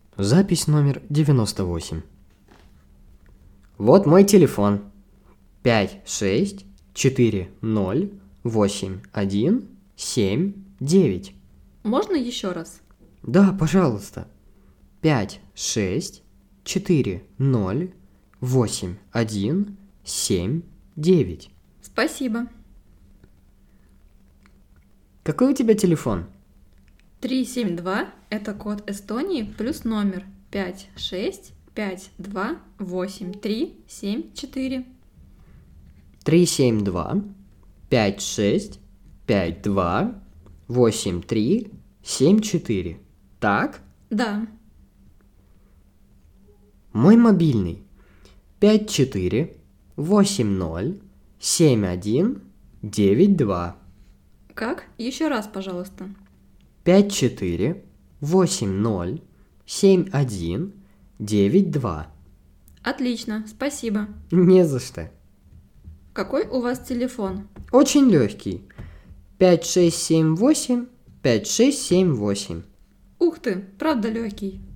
Запись номер 98. Вот мой телефон. 564081779. Можно еще раз? Да, пожалуйста. 564081779. Спасибо. Какой у тебя телефон? 372 – это код Эстонии плюс номер 56528374. 372 5652 8374. Так? Да. Мой мобильный 54807192. Как? Еще раз, пожалуйста. 54807192. Отлично, спасибо. Не за что. Какой у вас телефон? Очень легкий. 5678 5678. Ух ты, правда легкий.